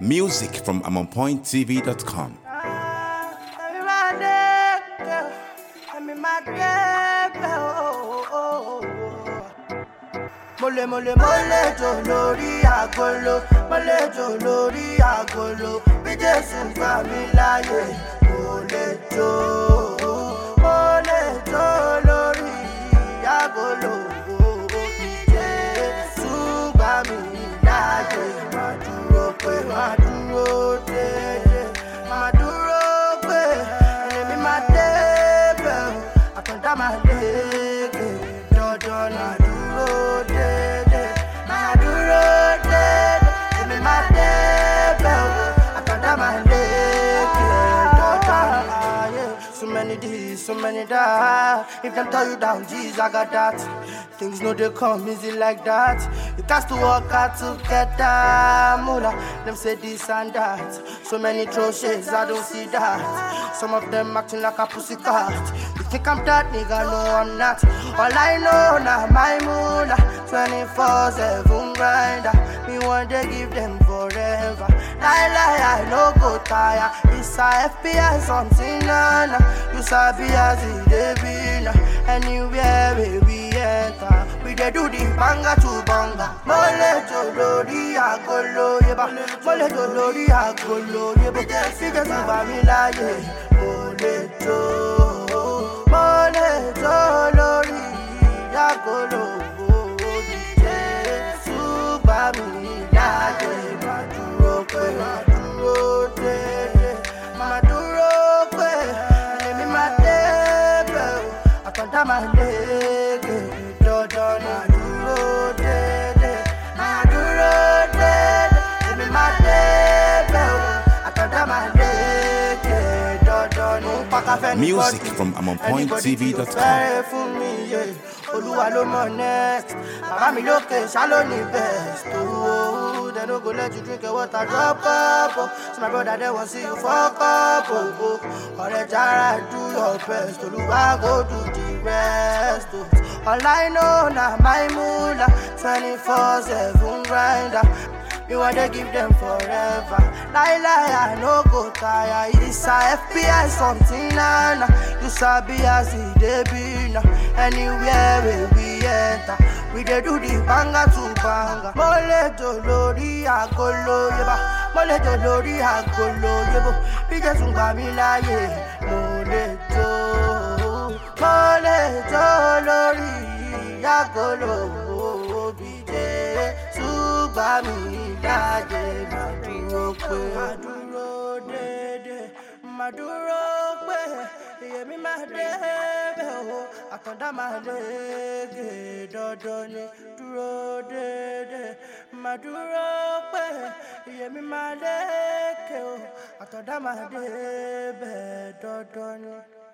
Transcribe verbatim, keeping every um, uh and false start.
Music from I'm on point T V dot com. Mole mole mole jo lórí agolo, mole jo lórí agolo. Bí Jésù gbà mí láyé, mole jo, mole jo lórí agolo. Bí Jésù gbà mí láyé, má dúró pé, má dúró dédé, má dúró pé, èmi má débẹ̀, àtúndá má lékè, dandan náà dúró dédé, má dúró dédé, èmi má débẹ̀, àtúndá má lékè, dandan náà. So many days, so many that. If them tell you down, geez, I got that. Things no they come easy like that. You got to work hard to get that moolah. Them say this and that. So many throw shades, I don't see that. Some of them acting like a pussycat. You think I'm that nigga? No, I'm not. All I know now, my moolah. twenty-four seven grinder. Me one day give them forever. Lie, lie, I no go tire. It's a F B I something, nah, nah. You sabi as it dey be now. Anywhere we enter, we dey do the banga to banga. Mole jo lórí agolo, yeba. Mole jo lórí agolo, yeba. Fíjẹ́ tún bá mi láyé. Mole jo, mole jo lórí agolo. Bí Jésù gbà mí láyé. Má dúró pé, má dúró dédé, má dúró pé, èmi má débẹ̀, àtúndá má lékè, dandan má dúró dédé, má dúró dédé, èmi má débẹ̀, àtúndá má lékè, dandan ní pàkàfẹ́ ní bọ́dì. Music from I'm on point T V dot com. Fẹ́rẹ̀ fún mi yé, Olúwa ló mọ̀ next. Bàbá mi lókè ṣáló ní best. Oh, they no go let you drink your water drop up. Oh. So my brother they want see you fuck up. Oh, oh. Ọ̀rẹ́ Jara do your best. Olúwa go do the rest. Oh. All I know now my moolah, twenty-four seven grinder. Me want to give them forever. Lie, lie, I no go tire. It's a F B I something, nah, nah. You sabi as it dey be now. Anywhere we enter, we dey do the banga to banga. Mole jo lórí agolo, yeba. Mole jo lórí agolo, yebo. Bí Jésù gbà mí láyé. Mole jo, mole jo lórí agolo. Bí Jésù gbà mí láyé. Má dúró pé, má dúró dédé, má dúró pé, èmi má débẹ̀ o, àtúndá má lékè, dandan ní dúró dédé, má dúró pé, èmi má lékè o, àtúndá má débẹ̀, dandan ní.